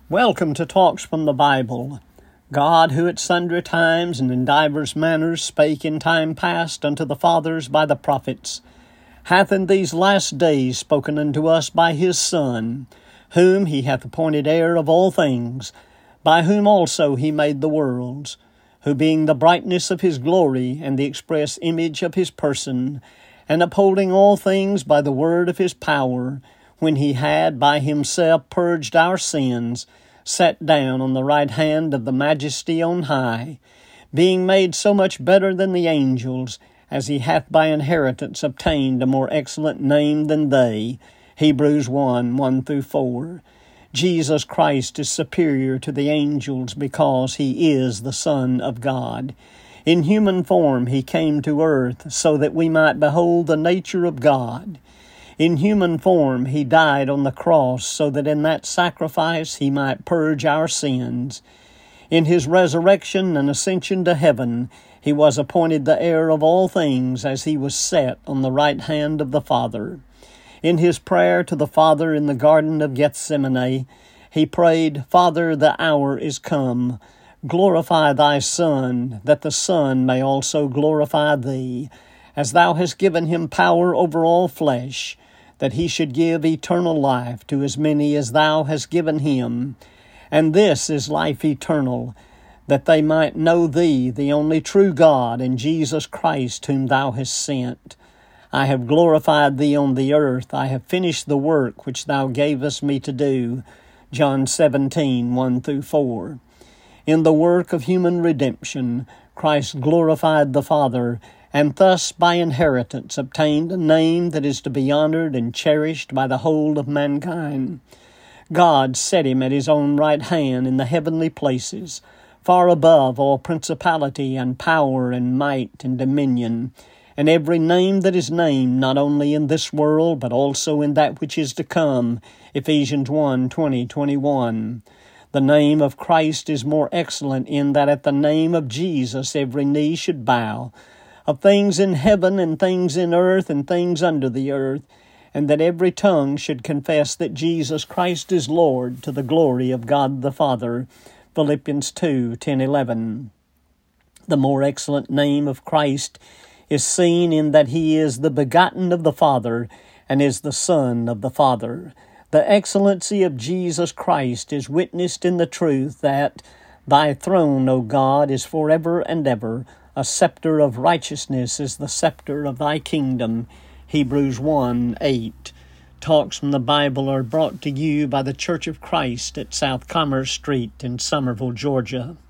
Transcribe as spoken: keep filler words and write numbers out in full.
Welcome to Talks from the Bible. God, who at sundry times and in divers manners spake in time past unto the fathers by the prophets, hath in these last days spoken unto us by his Son, whom he hath appointed heir of all things, by whom also he made the worlds, who being the brightness of his glory and the express image of his person, and upholding all things by the word of his power, when he had by himself purged our sins, sat down on the right hand of the Majesty on high, being made so much better than the angels, as he hath by inheritance obtained a more excellent name than they. Hebrews one, one through four. Jesus Christ is superior to the angels because he is the Son of God. In human form he came to earth so that we might behold the nature of God. In human form he died on the cross so that in that sacrifice he might purge our sins. In his resurrection and ascension to heaven he was appointed the heir of all things as he was set on the right hand of the Father. In his prayer to the Father in the Garden of Gethsemane, he prayed, Father, the hour is come. Glorify thy Son, that the Son may also glorify thee, as thou hast given him power over all flesh, that he should give eternal life to as many as thou hast given him. And this is life eternal, that they might know thee, the only true God, and Jesus Christ, whom thou hast sent. I have glorified thee on the earth. I have finished the work which thou gavest me to do. John seventeen, one through four. In the work of human redemption, Christ glorified the Father, and thus by inheritance obtained a name that is to be honored and cherished by the whole of mankind. God set him at his own right hand in the heavenly places, far above all principality and power and might and dominion, and every name that is named, not only in this world, but also in that which is to come. Ephesians one, twenty, twenty-one. The name of Christ is more excellent in that at the name of Jesus every knee should bow, of things in heaven and things in earth and things under the earth, and that every tongue should confess that Jesus Christ is Lord, to the glory of God the Father. Philippians two, ten, eleven. The more excellent name of Christ is seen in that he is the begotten of the Father and is the Son of the Father. The excellency of Jesus Christ is witnessed in the truth that thy throne, O God, is forever and ever. A scepter of righteousness is the scepter of thy kingdom. Hebrews one, eight. Talks from the Bible are brought to you by the Church of Christ at South Commerce Street in Somerville, Georgia.